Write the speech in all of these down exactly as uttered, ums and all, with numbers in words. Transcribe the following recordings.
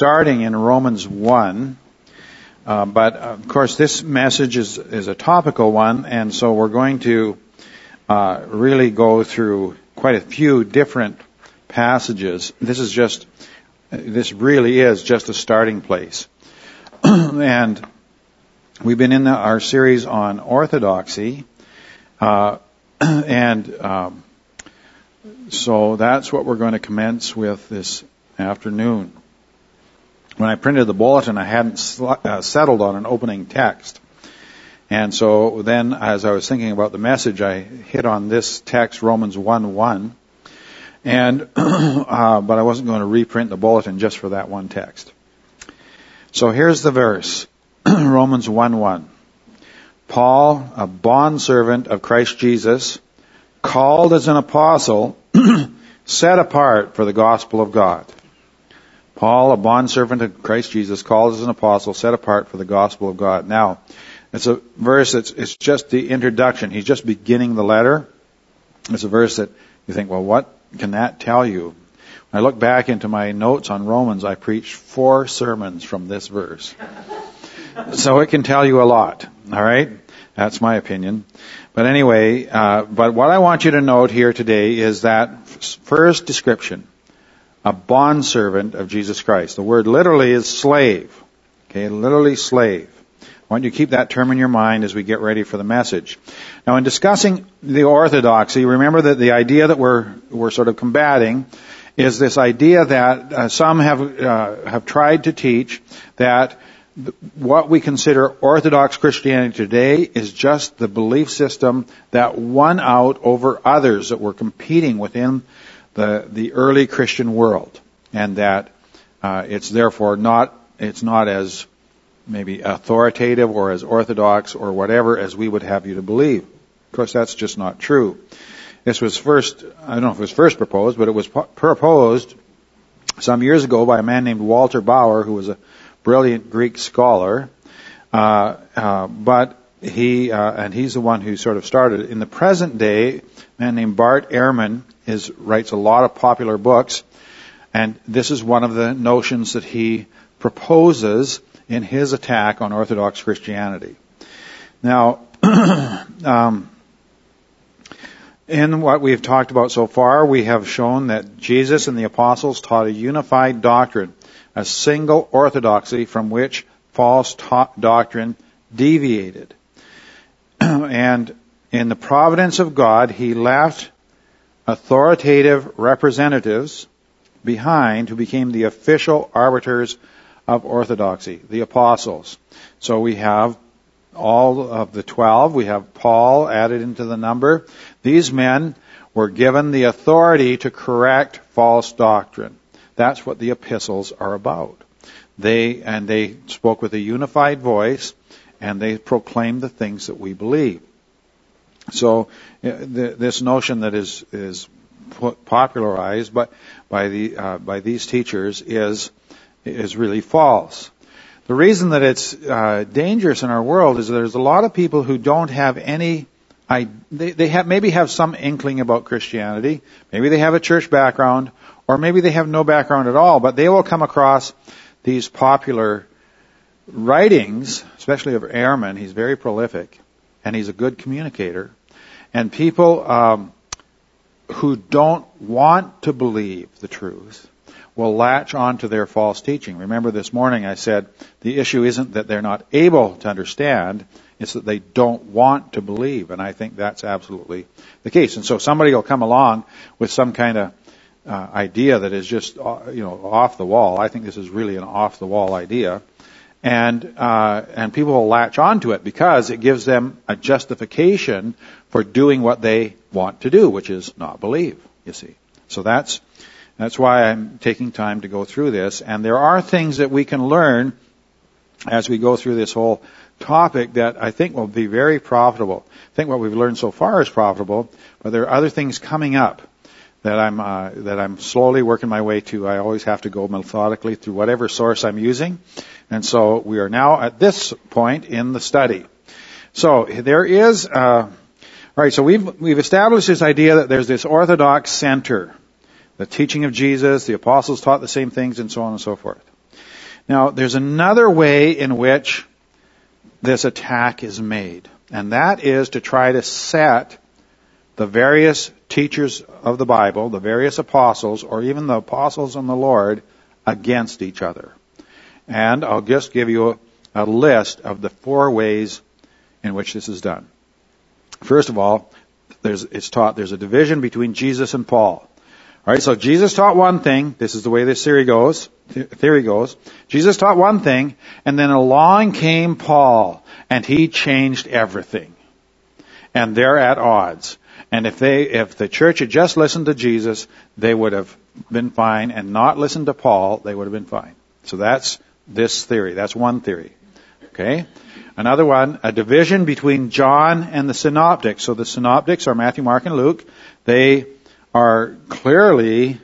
starting in Romans one. Uh, but, of course, this message is, is a topical one, and so we're going to uh, really go through quite a few different passages. This is just, this really is just a starting place. And we've been in the, our series on orthodoxy, uh, and um, so that's what we're going to commence with this afternoon. When I printed the bulletin, I hadn't sl- uh, settled on an opening text. And so then, as I was thinking about the message, I hit on this text, Romans one one. And, uh, but I wasn't going to reprint the bulletin just for that one text. So here's the verse, Romans one one. Paul, a bondservant of Christ Jesus, called as an apostle, set apart for the gospel of God. Paul, a bondservant of Christ Jesus, called as an apostle, set apart for the gospel of God. Now, it's a verse that's it's just the introduction. He's just beginning the letter. It's a verse that you think, well, what can that tell you? When I look back into my notes on Romans, I preached four sermons from this verse. So it can tell you a lot, all right? That's my opinion. But anyway, uh, but what I want you to note here today is that first description. A bondservant of Jesus Christ. The word literally is slave. Okay, literally slave. I want you to keep that term in your mind as we get ready for the message. Now, in discussing the orthodoxy, remember that the idea that we're we're sort of combating is this idea that uh, some have uh, have tried to teach that what we consider Orthodox Christianity today is just the belief system that won out over others that were competing within the the early Christian world, and that uh, it's therefore not it's not as maybe authoritative or as orthodox or whatever as we would have you to believe. Of course, that's just not true. This was first, I don't know if it was first proposed, but it was proposed some years ago by a man named Walter Bauer, who was a brilliant Greek scholar, uh, uh, but he uh, and he's the one who sort of started it. In the present day, a man named Bart Ehrman is writes a lot of popular books, and this is one of the notions that he proposes in his attack on Orthodox Christianity. Now, um, in what we've talked about so far, we have shown that Jesus and the apostles taught a unified doctrine, a single orthodoxy from which false ta- doctrine deviated. And in the providence of God, he left authoritative representatives behind who became the official arbiters of orthodoxy, the apostles. So we have all of the twelve. We have Paul added into the number. These men were given the authority to correct false doctrine. That's what the epistles are about. They and they spoke with a unified voice, and they proclaimed the things that we believe. So the, this notion that is is popularized by by the uh, by these teachers is is really false. The reason that it's uh, dangerous in our world is that there's a lot of people who don't have any. I, they, they have maybe have some inkling about Christianity. Maybe they have a church background, or maybe they have no background at all. But they will come across these popular writings, especially of Ehrman. He's very prolific, and he's a good communicator. And people um, who don't want to believe the truth will latch on to their false teaching. Remember this morning I said the issue isn't that they're not able to understand, it's that they don't want to believe. And I think that's absolutely the case. And so somebody will come along with some kind of uh, idea that is just uh, you know off the wall. I think this is really an off the wall idea. And uh, and people will latch onto it because it gives them a justification for doing what they want to do, which is not believe, you see. So that's that's why I'm taking time to go through this. And there are things that we can learn as we go through this whole topic that I think will be very profitable. I think what we've learned so far is profitable, but there are other things coming up that I'm uh, that I'm slowly working my way to. I always have to go methodically through whatever source I'm using. And so we are now at this point in the study. So there is, uh, all right, so we've, we've established this idea that there's this orthodox center, the teaching of Jesus, the apostles taught the same things, and so on and so forth. Now, there's another way in which this attack is made, and that is to try to set the various teachers of the Bible, the various apostles, or even the apostles and the Lord, against each other. And I'll just give you a, a list of the four ways in which this is done. First of all, there's, it's taught there's a division between Jesus and Paul. All right, so Jesus taught one thing. This is the way this theory goes. Theory goes. Jesus taught one thing, and then along came Paul, and he changed everything. And they're at odds. And if they, if the church had just listened to Jesus, they would have been fine, and not listened to Paul, they would have been fine. So that's this theory. That's one theory. Okay? Another one, a division between John and the synoptics. So the synoptics are Matthew, Mark, and Luke. They are clearly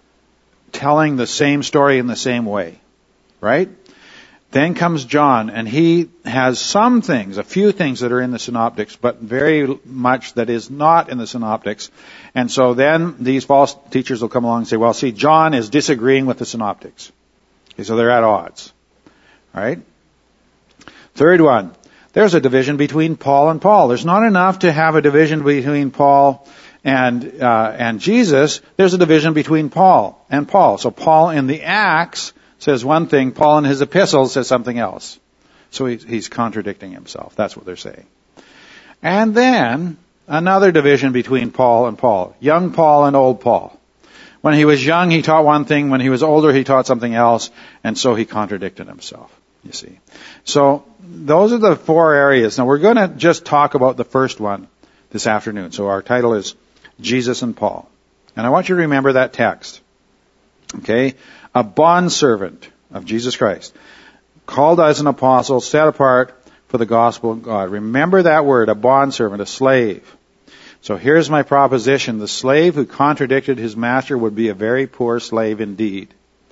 telling the same story in the same way. Right? Then comes John, and he has some things, a few things that are in the synoptics, but very much that is not in the synoptics. And so then these false teachers will come along and say, well, see, John is disagreeing with the synoptics. Okay, so they're at odds. All right? Third one, there's a division between Paul and Paul. There's not enough to have a division between Paul and uh, and Jesus. There's a division between Paul and Paul. So Paul in the Acts says one thing, Paul in his epistles says something else. So he's, he's contradicting himself. That's what they're saying. And then another division between Paul and Paul. Young Paul and old Paul. When he was young, he taught one thing. When he was older, he taught something else. And so he contradicted himself, you see. So those are the four areas. Now we're going to just talk about the first one this afternoon. So our title is Jesus and Paul. And I want you to remember that text. Okay? A bondservant of Jesus Christ, called as an apostle, set apart for the gospel of God. Remember that word, a bondservant, a slave. So here's my proposition. The slave who contradicted his master would be a very poor slave indeed.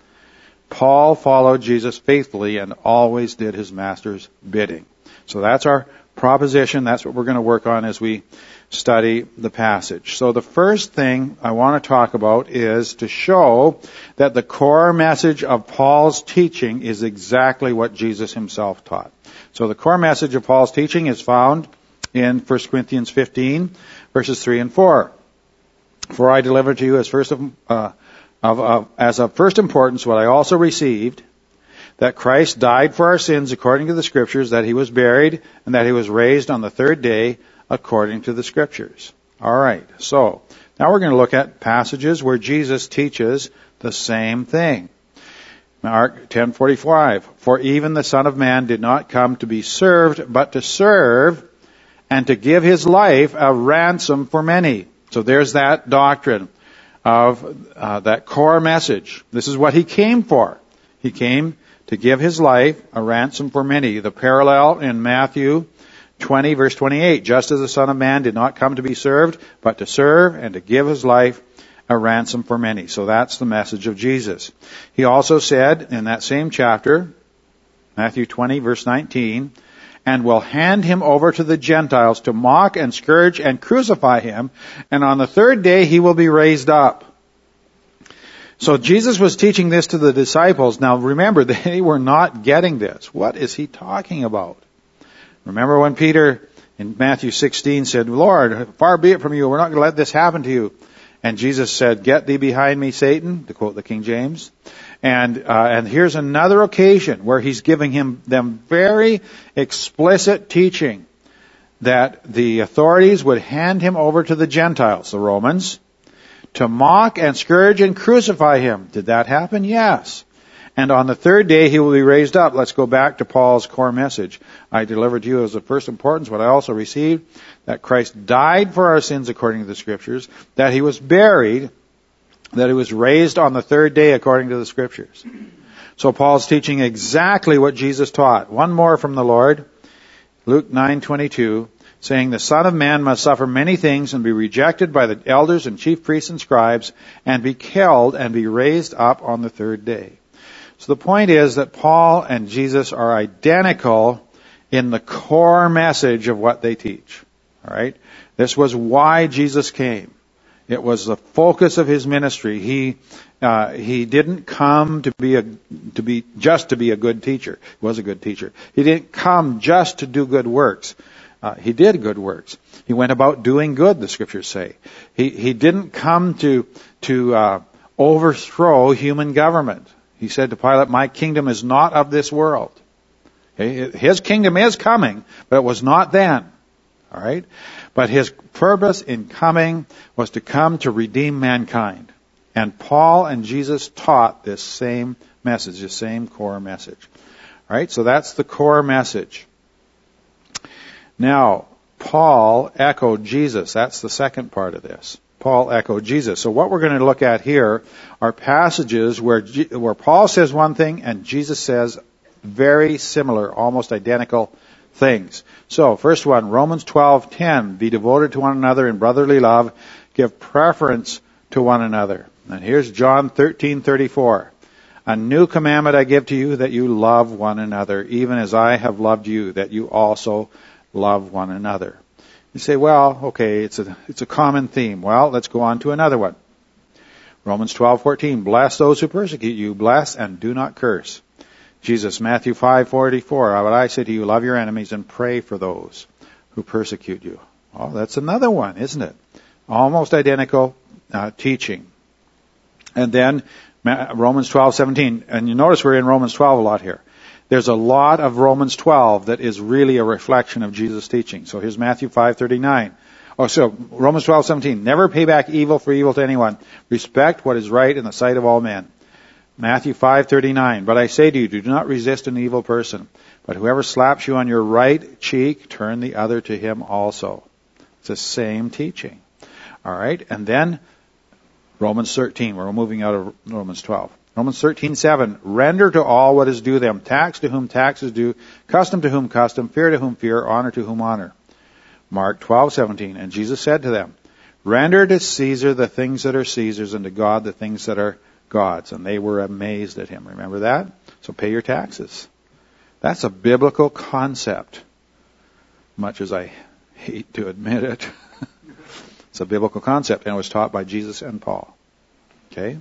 Paul followed Jesus faithfully and always did his master's bidding. So that's our proposition. That's what we're going to work on as we study the passage. So the first thing I want to talk about is to show that the core message of Paul's teaching is exactly what Jesus himself taught. So the core message of Paul's teaching is found in First Corinthians fifteen, verses three and four. For I delivered to you as first of, uh, of, of as of first importance what I also received, that Christ died for our sins according to the Scriptures, that he was buried, and that he was raised on the third day according to the Scriptures. All right, so now we're going to look at passages where Jesus teaches the same thing. Mark ten forty-five, for even the Son of Man did not come to be served, but to serve, and to give his life a ransom for many. So there's that doctrine of uh, that core message. This is what he came for. He came to give his life a ransom for many. The parallel in Matthew twenty, verse twenty-eight, just as the Son of Man did not come to be served, but to serve and to give his life a ransom for many. So that's the message of Jesus. He also said in that same chapter, Matthew twenty, verse nineteen, and will hand him over to the Gentiles to mock and scourge and crucify him, and on the third day he will be raised up. So Jesus was teaching this to the disciples. Now remember, they were not getting this. What is he talking about? Remember when Peter in Matthew sixteen said, Lord, far be it from you, we're not going to let this happen to you. And Jesus said, get thee behind me, Satan, to quote the King James. And uh, and here's another occasion where he's giving him them very explicit teaching that the authorities would hand him over to the Gentiles, the Romans, to mock and scourge and crucify him. Did that happen? Yes. And on the third day he will be raised up. Let's go back to Paul's core message. I delivered to you as of first importance what I also received, that Christ died for our sins according to the Scriptures, that he was buried, that he was raised on the third day according to the Scriptures. So Paul's teaching exactly what Jesus taught. One more from the Lord, Luke nine twenty-two, saying, the Son of Man must suffer many things and be rejected by the elders and chief priests and scribes and be killed and be raised up on the third day. So the point is that Paul and Jesus are identical in the core message of what they teach. All right? This was why Jesus came. It was the focus of his ministry. He uh, he didn't come to be a to be just to be a good teacher. He was a good teacher. He didn't come just to do good works. Uh, he did good works. He went about doing good, the scriptures say. He he didn't come to to uh, overthrow human government. He said to Pilate, "My kingdom is not of this world." Okay? His kingdom is coming, but it was not then. All right? But his purpose in coming was to come to redeem mankind. And Paul and Jesus taught this same message, this same core message. All right? So that's the core message. Now, Paul echoed Jesus. That's the second part of this. Paul echoed Jesus. So what we're going to look at here are passages where G- where Paul says one thing and Jesus says very similar, almost identical things. So, first one, Romans twelve ten, be devoted to one another in brotherly love, give preference to one another. And here's John thirteen thirty-four. A new commandment I give to you, that you love one another, even as I have loved you, that you also love one another. You say, well, okay, it's a it's a common theme. Well, let's go on to another one. Romans twelve fourteen, bless those who persecute you, bless and do not curse. Jesus, Matthew five forty-four, but I say to you, love your enemies and pray for those who persecute you. Oh, that's another one, isn't it? Almost identical uh, teaching. And then Romans twelve seventeen, and you notice we're in Romans twelve a lot here. There's a lot of Romans twelve that is really a reflection of Jesus' teaching. So here's Matthew five thirty-nine. Oh, so Romans twelve seventeen, never pay back evil for evil to anyone. Respect what is right in the sight of all men. Matthew five thirty-nine, but I say to you, do not resist an evil person, but whoever slaps you on your right cheek, turn the other to him also. It's the same teaching. All right, and then Romans thirteen, we're moving out of Romans twelve. Romans thirteen seven, render to all what is due them, tax to whom tax is due, custom to whom custom, fear to whom fear, honor to whom honor. Mark twelve seventeen, and Jesus said to them, render to Caesar the things that are Caesar's, and to God the things that are God's. And they were amazed at him. Remember that? So pay your taxes. That's a biblical concept, much as I hate to admit it. It's a biblical concept, and it was taught by Jesus and Paul. Okay?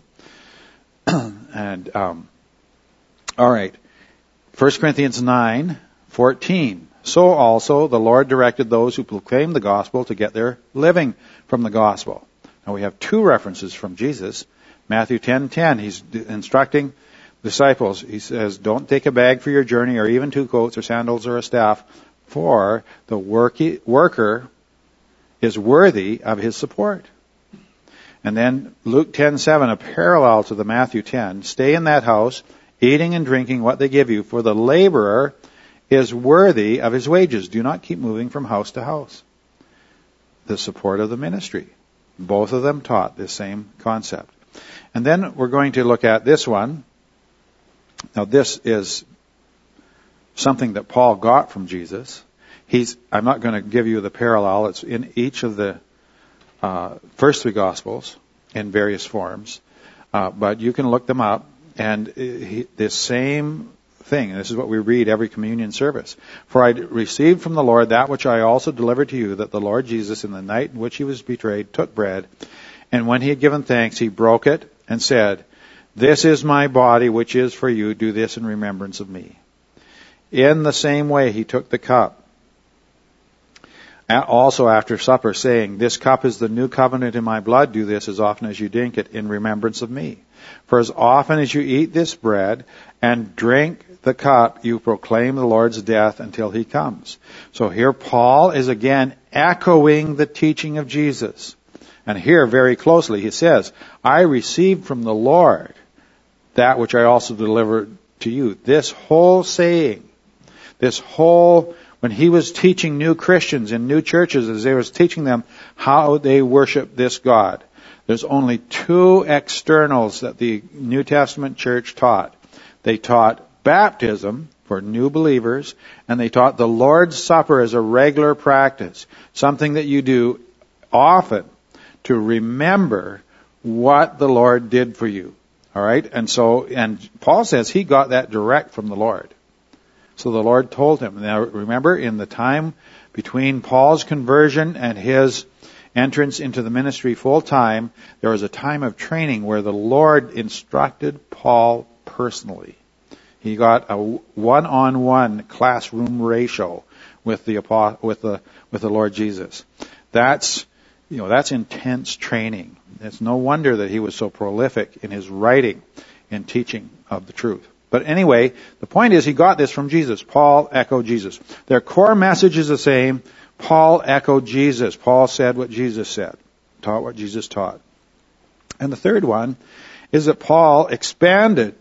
and, um, all right. First Corinthians nine fourteen. So also the Lord directed those who proclaim the gospel to get their living from the gospel. Now we have two references from Jesus. Matthew ten ten, he's instructing disciples. He says, don't take a bag for your journey, or even two coats or sandals or a staff, for the worky, worker is worthy of his support. And then Luke ten seven, a parallel to the Matthew ten, stay in that house, eating and drinking what they give you, for the laborer is worthy of his wages. Do not keep moving from house to house. The support of the ministry. Both of them taught this same concept. And then we're going to look at this one. Now this is something that Paul got from Jesus. He's, I'm not going to give you the parallel. It's in each of the uh, first three Gospels in various forms. Uh, but you can look them up. And he, this same thing, this is what we read every communion service. For I received from the Lord that which I also delivered to you, that the Lord Jesus, in the night in which he was betrayed, took bread. And when he had given thanks, he broke it and said, this is my body, which is for you. Do this in remembrance of me. In the same way, he took the cup. Also after supper, saying, this cup is the new covenant in my blood. Do this as often as you drink it in remembrance of me. For as often as you eat this bread and drink the cup, you proclaim the Lord's death until he comes. So here Paul is again echoing the teaching of Jesus. And here, very closely, he says, I received from the Lord that which I also delivered to you. This whole saying, this whole, when he was teaching new Christians in new churches, as he was teaching them how they worship this God, there's only two externals that the New Testament church taught. They taught baptism for new believers, and they taught the Lord's Supper as a regular practice, something that you do often to remember what the Lord did for you. All right? And so, and Paul says he got that direct from the Lord. So the Lord told him. Now remember, in the time between Paul's conversion and his entrance into the ministry full time, there was a time of training where the Lord instructed Paul personally. He got a one-on-one classroom ratio with the with the with the Lord Jesus. That's you know that's intense training. It's no wonder that he was so prolific in his writing and teaching of the truth. But anyway, the point is he got this from Jesus. Paul echoed Jesus. Their core message is the same. Paul echoed Jesus. Paul said what Jesus said, taught what Jesus taught. And the third one is that Paul expanded,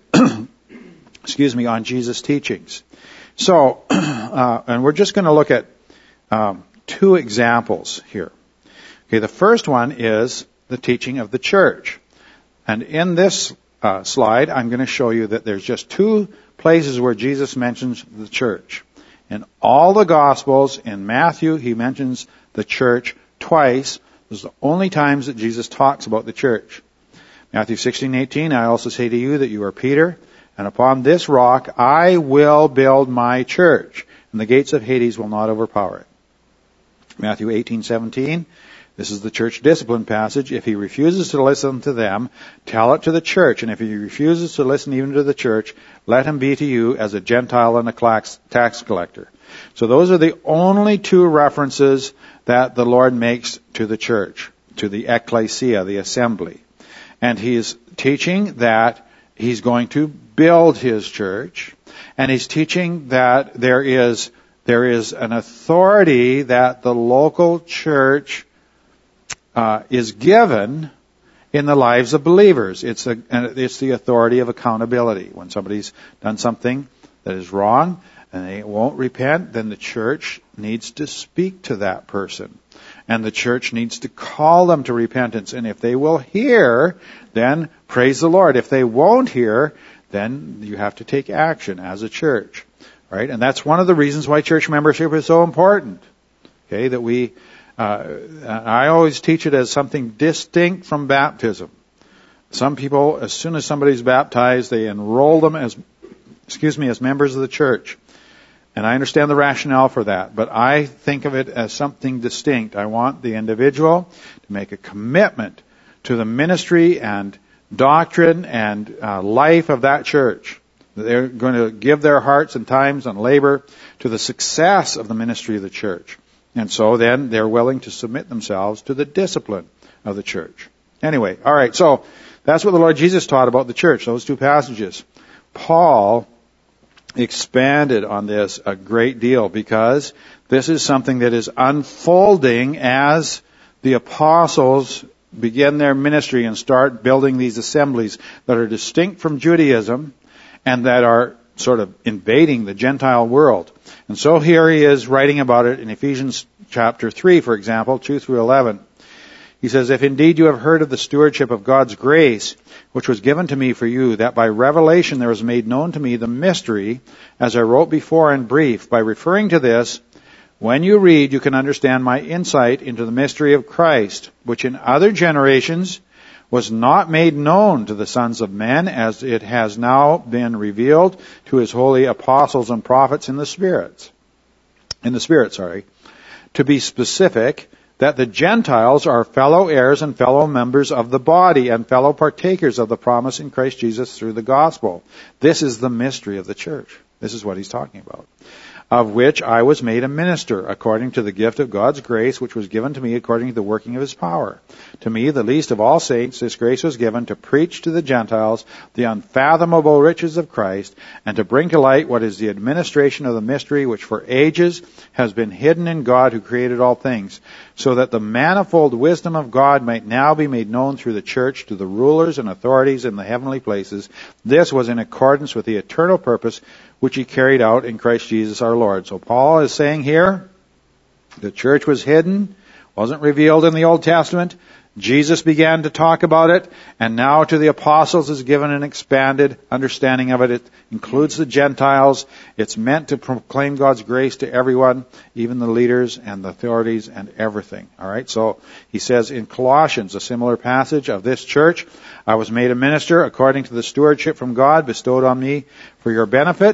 excuse me, on Jesus' teachings. So, uh, and we're just going to look at um, two examples here. Okay, the first one is the teaching of the church. And in this uh, slide, I'm going to show you that there's just two places where Jesus mentions the church. In all the Gospels, in Matthew, he mentions the church twice. Those are the only times that Jesus talks about the church. Matthew sixteen eighteen, I also say to you that you are Peter, and upon this rock I will build my church, and the gates of Hades will not overpower it. Matthew eighteen seventeen, this is the church discipline passage. If he refuses to listen to them, tell it to the church. And if he refuses to listen even to the church, let him be to you as a Gentile and a tax collector. So those are the only two references that the Lord makes to the church, to the ecclesia, the assembly. And he is teaching that he's going to build his church. And he's teaching that there is, there is an authority that the local church Uh, is given in the lives of believers. It's a, it's the authority of accountability. When somebody's done something that is wrong and they won't repent, then the church needs to speak to that person. And the church needs to call them to repentance. And if they will hear, then praise the Lord. If they won't hear, then you have to take action as a church. Right? And that's one of the reasons why church membership is so important. Okay, that we Uh, I always teach it as something distinct from baptism. Some people, as soon as somebody's baptized, they enroll them as, excuse me, as members of the church. And I understand the rationale for that, but I think of it as something distinct. I want the individual to make a commitment to the ministry and doctrine and uh, life of that church. They're going to give their hearts and times and labor to the success of the ministry of the church. And so then they're willing to submit themselves to the discipline of the church. Anyway, all right, so that's what the Lord Jesus taught about the church, those two passages. Paul expanded on this a great deal because this is something that is unfolding as the apostles begin their ministry and start building these assemblies that are distinct from Judaism and that are sort of invading the Gentile world. And so here he is writing about it in Ephesians chapter three, for example, two through eleven. He says, if indeed you have heard of the stewardship of God's grace, which was given to me for you, that by revelation there was made known to me the mystery, as I wrote before in brief, by referring to this, when you read, you can understand my insight into the mystery of Christ, which in other generations was not made known to the sons of men, as it has now been revealed to his holy apostles and prophets in the spirits. In the spirit, sorry. To be specific, that the Gentiles are fellow heirs and fellow members of the body and fellow partakers of the promise in Christ Jesus through the gospel. This is the mystery of the church. This is what he's talking about. Of which I was made a minister, according to the gift of God's grace, which was given to me according to the working of his power. To me, the least of all saints, this grace was given to preach to the Gentiles the unfathomable riches of Christ, and to bring to light what is the administration of the mystery which for ages has been hidden in God who created all things, so that the manifold wisdom of God might now be made known through the church to the rulers and authorities in the heavenly places. This was in accordance with the eternal purpose which he carried out in Christ Jesus our Lord. So Paul is saying here, the church was hidden, wasn't revealed in the Old Testament. Jesus began to talk about it, and now to the apostles is given an expanded understanding of it. It includes the Gentiles. It's meant to proclaim God's grace to everyone, even the leaders and the authorities and everything. All right, so he says in Colossians, a similar passage of this church, I was made a minister according to the stewardship from God bestowed on me for your benefit,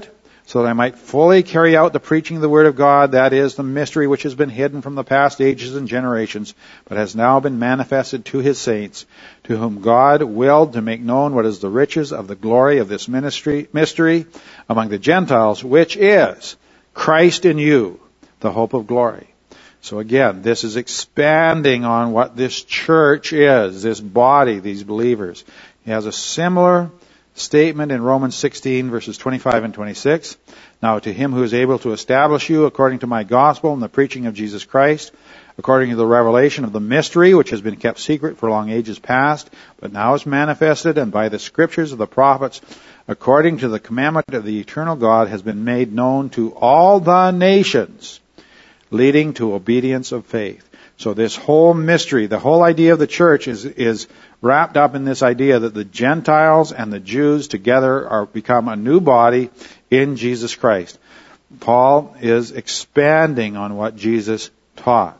so that I might fully carry out the preaching of the word of God, that is, the mystery which has been hidden from the past ages and generations, but has now been manifested to his saints, to whom God willed to make known what is the riches of the glory of this ministry, mystery among the Gentiles, which is Christ in you, the hope of glory. So again, this is expanding on what this church is, this body, these believers. He has a similar statement in Romans sixteen, verses twenty-five and twenty-six. Now to him who is able to establish you according to my gospel and the preaching of Jesus Christ, according to the revelation of the mystery which has been kept secret for long ages past, but now is manifested, and by the scriptures of the prophets, according to the commandment of the eternal God, has been made known to all the nations, leading to obedience of faith. So this whole mystery, the whole idea of the church is, is wrapped up in this idea that the Gentiles and the Jews together are become a new body in Jesus Christ. Paul is expanding on what Jesus taught.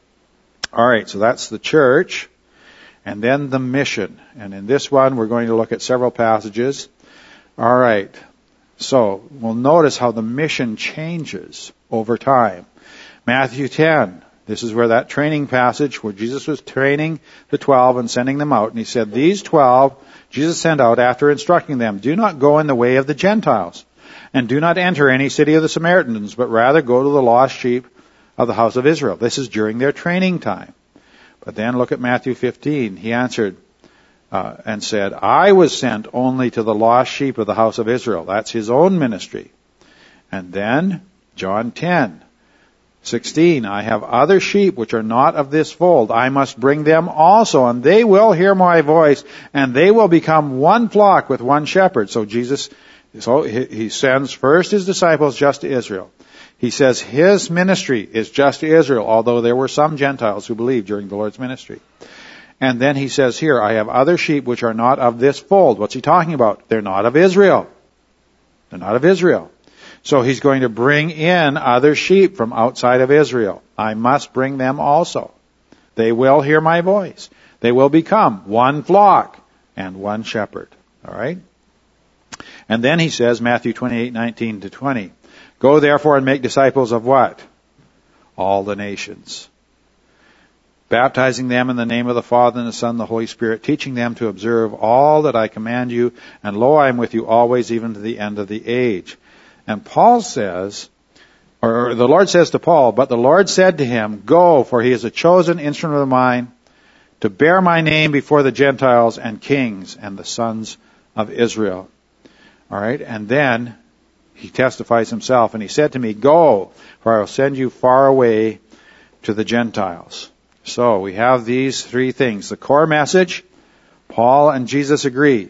All right, so that's the church. And then the mission. And in this one, we're going to look at several passages. All right, so we'll notice how the mission changes over time. Matthew ten. This is where that training passage where Jesus was training the twelve and sending them out. And he said, these twelve Jesus sent out after instructing them, do not go in the way of the Gentiles, and do not enter any city of the Samaritans, but rather go to the lost sheep of the house of Israel. This is during their training time. But then look at Matthew fifteen. He answered uh, and said, I was sent only to the lost sheep of the house of Israel. That's his own ministry. And then John ten. sixteen, I have other sheep which are not of this fold. I must bring them also, and they will hear my voice, and they will become one flock with one shepherd. So Jesus, so he sends first his disciples just to Israel. He says his ministry is just to Israel, although there were some Gentiles who believed during the Lord's ministry. And then he says here, I have other sheep which are not of this fold. What's he talking about? They're not of Israel. They're not of Israel. So he's going to bring in other sheep from outside of Israel. I must bring them also. They will hear my voice. They will become one flock and one shepherd. All right? And then he says, Matthew twenty-eight, nineteen to twenty, go therefore and make disciples of what? All the nations. Baptizing them in the name of the Father and the Son and the Holy Spirit, teaching them to observe all that I command you, and lo, I am with you always, even to the end of the age. And Paul says, or the Lord says to Paul, but the Lord said to him, go, for he is a chosen instrument of mine to bear my name before the Gentiles and kings and the sons of Israel. All right, and then he testifies himself, and he said to me, go, for I will send you far away to the Gentiles. So we have these three things. The core message, Paul and Jesus agree.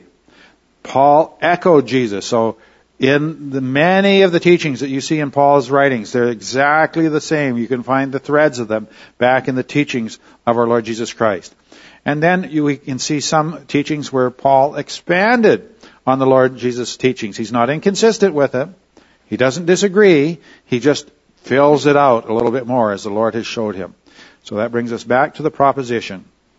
Paul echoed Jesus. So in the many of the teachings that you see in Paul's writings, they're exactly the same. You can find the threads of them back in the teachings of our Lord Jesus Christ. And then you we can see some teachings where Paul expanded on the Lord Jesus' teachings. He's not inconsistent with it. He doesn't disagree. He just fills it out a little bit more as the Lord has showed him. So that brings us back to the proposition.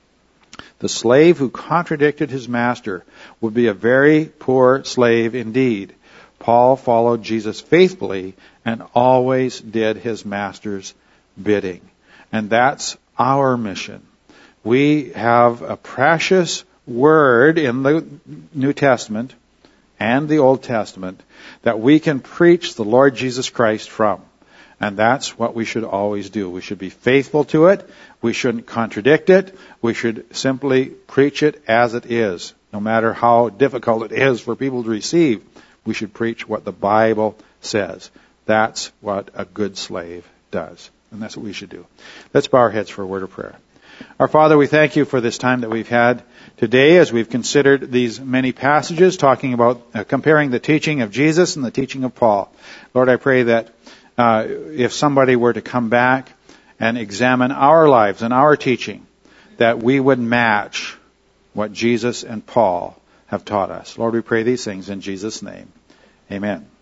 The slave who contradicted his master would be a very poor slave indeed. Paul followed Jesus faithfully and always did his master's bidding. And that's our mission. We have a precious word in the New Testament and the Old Testament that we can preach the Lord Jesus Christ from. And that's what we should always do. We should be faithful to it. We shouldn't contradict it. We should simply preach it as it is. No matter how difficult it is for people to receive, we should preach what the Bible says. That's what a good slave does. And that's what we should do. Let's bow our heads for a word of prayer. Our Father, we thank you for this time that we've had today as we've considered these many passages talking about uh, comparing the teaching of Jesus and the teaching of Paul. Lord, I pray that uh, if somebody were to come back and examine our lives and our teaching, that we would match what Jesus and Paul have taught us. Lord, we pray these things in Jesus' name. Amen.